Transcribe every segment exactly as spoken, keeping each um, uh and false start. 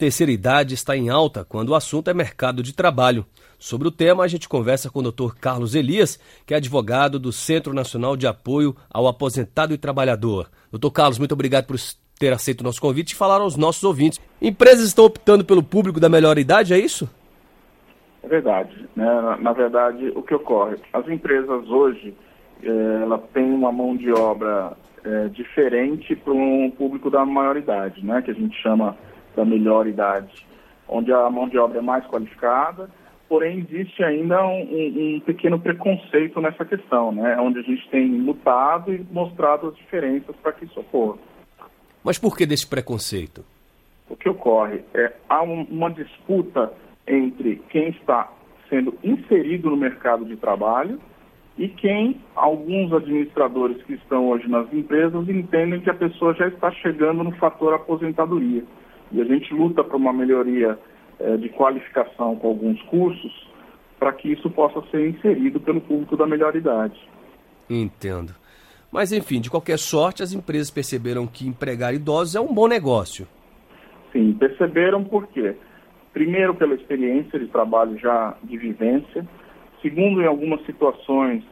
Terceira idade está em alta quando o assunto é mercado de trabalho. Sobre o tema, a gente conversa com o doutor Carlos Elias, que é advogado do Centro Nacional de Apoio ao Aposentado e Trabalhador. doutor Carlos, muito obrigado por ter aceito o nosso convite e falar aos nossos ouvintes. Empresas estão optando pelo público da melhor idade, é isso? É verdade. Né? Na, na verdade, o que ocorre? As empresas hoje, eh, ela têm uma mão de obra eh, diferente para um público da maior idade, né? Que a gente chama da melhor idade, onde a mão de obra é mais qualificada, porém existe ainda um, um, um pequeno preconceito nessa questão, né? Onde a gente tem lutado e mostrado as diferenças para que isso ocorra. Mas por que desse preconceito? O que ocorre é há um, uma disputa entre quem está sendo inserido no mercado de trabalho e quem, alguns administradores que estão hoje nas empresas, entendem que a pessoa já está chegando no fator aposentadoria. E a gente luta por uma melhoria eh, de qualificação com alguns cursos para que isso possa ser inserido pelo público da melhor idade. Entendo. Mas, enfim, de qualquer sorte, as empresas perceberam que empregar idosos é um bom negócio. Sim, perceberam por quê? Primeiro, pela experiência de trabalho já de vivência. Segundo, em algumas situações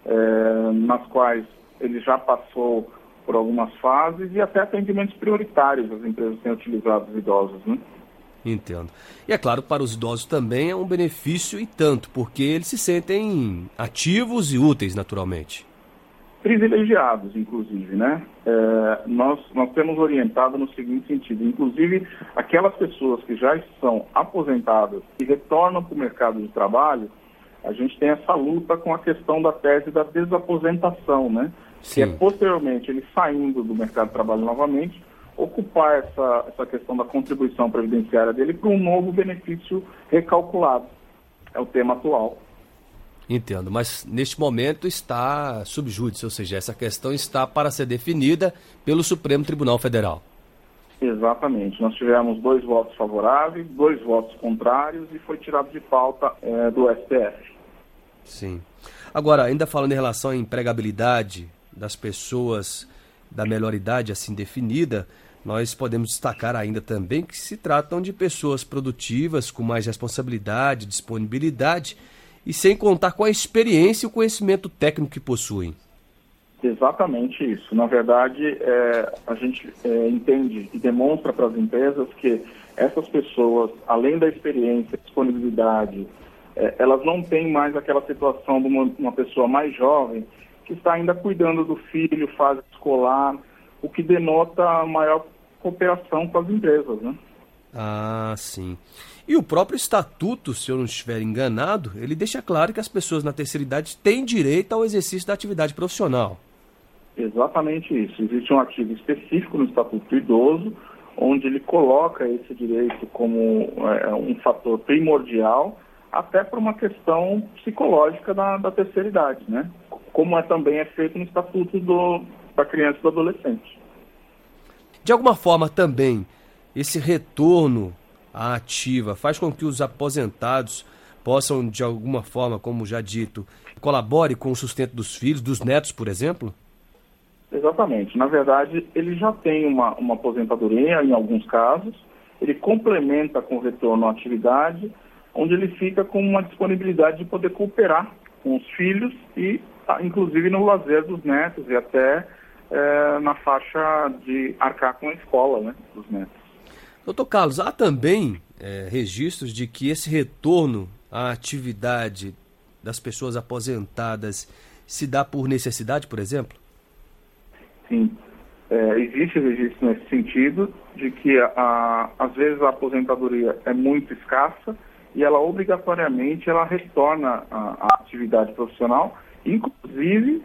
eh, nas quais ele já passou por algumas fases e até atendimentos prioritários as empresas têm utilizado os idosos, né? Entendo. E é claro, para os idosos também é um benefício e tanto, porque eles se sentem ativos e úteis naturalmente. Privilegiados, inclusive, né? É, nós, nós temos orientado no seguinte sentido, inclusive aquelas pessoas que já estão aposentadas e retornam para o mercado de trabalho, a gente tem essa luta com a questão da tese da desaposentação, né? Sim. Que é posteriormente ele saindo do mercado de trabalho novamente, ocupar essa, essa questão da contribuição previdenciária dele para um novo benefício recalculado. É o tema atual. Entendo, mas neste momento está sub júdice, ou seja, essa questão está para ser definida pelo Supremo Tribunal Federal. Exatamente. Nós tivemos dois votos favoráveis, dois votos contrários e foi tirado de pauta é, do S T F. Sim. Agora, ainda falando em relação à empregabilidade das pessoas da melhor idade assim definida, nós podemos destacar ainda também que se tratam de pessoas produtivas, com mais responsabilidade, disponibilidade e sem contar com a experiência e o conhecimento técnico que possuem. Exatamente isso. Na verdade, é, a gente é, entende e demonstra para as empresas que essas pessoas, além da experiência, disponibilidade, é, elas não têm mais aquela situação de uma, uma pessoa mais jovem que está ainda cuidando do filho, fase escolar, o que denota a maior cooperação com as empresas, né? Ah, sim. E o próprio estatuto, se eu não estiver enganado, ele deixa claro que as pessoas na terceira idade têm direito ao exercício da atividade profissional. Exatamente isso. Existe um artigo específico no Estatuto do Idoso, onde ele coloca esse direito como é, um fator primordial, até por uma questão psicológica da, da terceira idade, né? Como é, também é feito no Estatuto do, da Criança e do Adolescente. De alguma forma também, esse retorno à ativa faz com que os aposentados possam, de alguma forma, como já dito, colabore com o sustento dos filhos, dos netos, por exemplo? Exatamente. Na verdade, ele já tem uma, uma aposentadoria, em alguns casos, ele complementa com o retorno à atividade, onde ele fica com uma disponibilidade de poder cooperar com os filhos e, inclusive, no lazer dos netos e até é, na faixa de arcar com a escola, né, dos netos. doutor Carlos, há também é, registros de que esse retorno à atividade das pessoas aposentadas se dá por necessidade, por exemplo? Sim, é, existe registro nesse sentido, de que a, a, às vezes a aposentadoria é muito escassa e ela obrigatoriamente ela retorna à atividade profissional, inclusive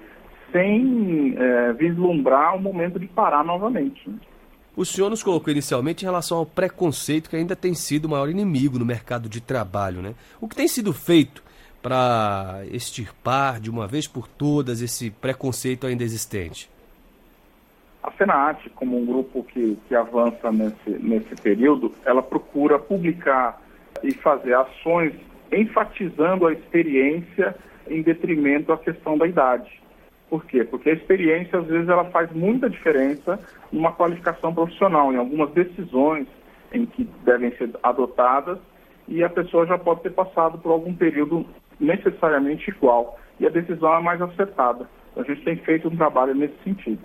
sem é, vislumbrar o momento de parar novamente. O senhor nos colocou inicialmente em relação ao preconceito que ainda tem sido o maior inimigo no mercado de trabalho, né? O que tem sido feito para extirpar de uma vez por todas esse preconceito ainda existente? A FENAAT, como um grupo que, que avança nesse, nesse período, ela procura publicar e fazer ações enfatizando a experiência em detrimento à questão da idade. Por quê? Porque a experiência, às vezes, ela faz muita diferença numa qualificação profissional, em algumas decisões em que devem ser adotadas e a pessoa já pode ter passado por algum período necessariamente igual e a decisão é mais acertada. A gente tem feito um trabalho nesse sentido.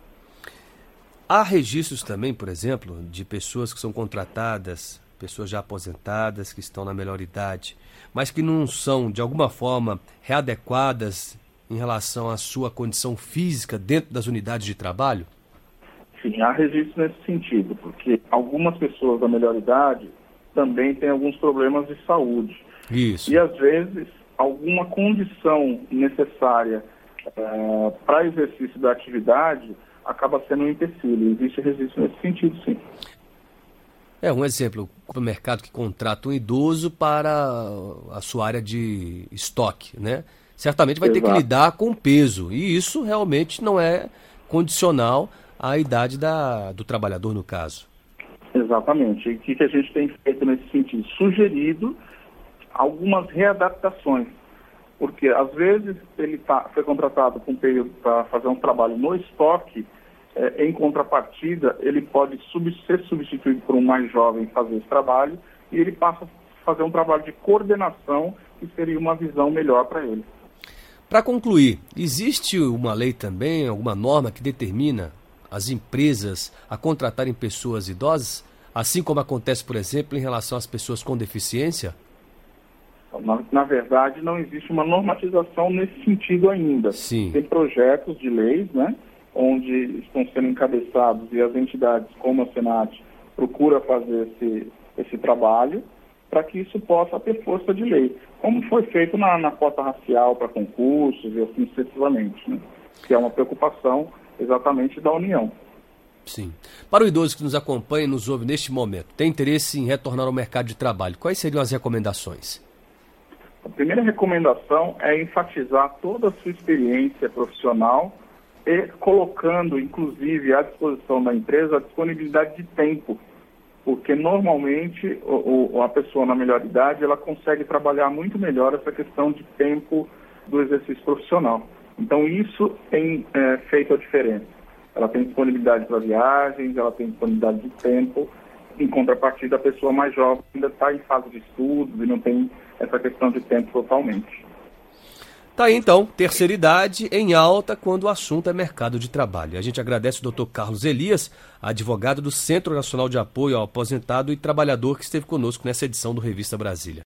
Há registros também, por exemplo, de pessoas que são contratadas, pessoas já aposentadas, que estão na melhor idade, mas que não são, de alguma forma, readequadas em relação à sua condição física dentro das unidades de trabalho? Sim, há registros nesse sentido, porque algumas pessoas da melhor idade também têm alguns problemas de saúde. Isso. E, às vezes, alguma condição necessária uh, para exercício da atividade acaba sendo um empecilho. Existe registro nesse sentido, sim. É, um exemplo, o mercado que contrata um idoso para a sua área de estoque, né? Certamente vai Exato. ter que lidar com peso, e isso realmente não é condicional à idade da, do trabalhador, no caso. Exatamente. E o que a gente tem feito nesse sentido? Sugerido algumas readaptações, porque às vezes ele tá, foi contratado com um período para fazer um trabalho no estoque, é, em contrapartida ele pode sub, ser substituído por um mais jovem fazer esse trabalho e ele passa a fazer um trabalho de coordenação que seria uma visão melhor para ele. Para concluir, existe uma lei também, alguma norma que determina as empresas a contratarem pessoas idosas, assim como acontece, por exemplo, em relação às pessoas com deficiência? Na, na verdade, não existe uma normatização nesse sentido ainda. Sim. Tem projetos de leis, né, onde estão sendo encabeçados e as entidades como a Senat procura fazer esse, esse trabalho para que isso possa ter força de lei, como foi feito na, na cota racial para concursos e assim sucessivamente, né, que é uma preocupação exatamente da União. Sim. Para o idoso que nos acompanha e nos ouve neste momento, tem interesse em retornar ao mercado de trabalho, quais seriam as recomendações? A primeira recomendação é enfatizar toda a sua experiência profissional e colocando, inclusive, à disposição da empresa a disponibilidade de tempo, porque normalmente o, o, a pessoa na melhor idade ela consegue trabalhar muito melhor essa questão de tempo do exercício profissional. Então isso tem é, feito a diferença. Ela tem disponibilidade para viagens, ela tem disponibilidade de tempo, em contrapartida a pessoa mais jovem ainda está em fase de estudos e não tem essa questão de tempo totalmente. Tá aí então, terceira idade em alta quando o assunto é mercado de trabalho. A gente agradece o doutor Carlos Elias, advogado do Centro Nacional de Apoio ao Aposentado e Trabalhador, que esteve conosco nessa edição do Revista Brasília.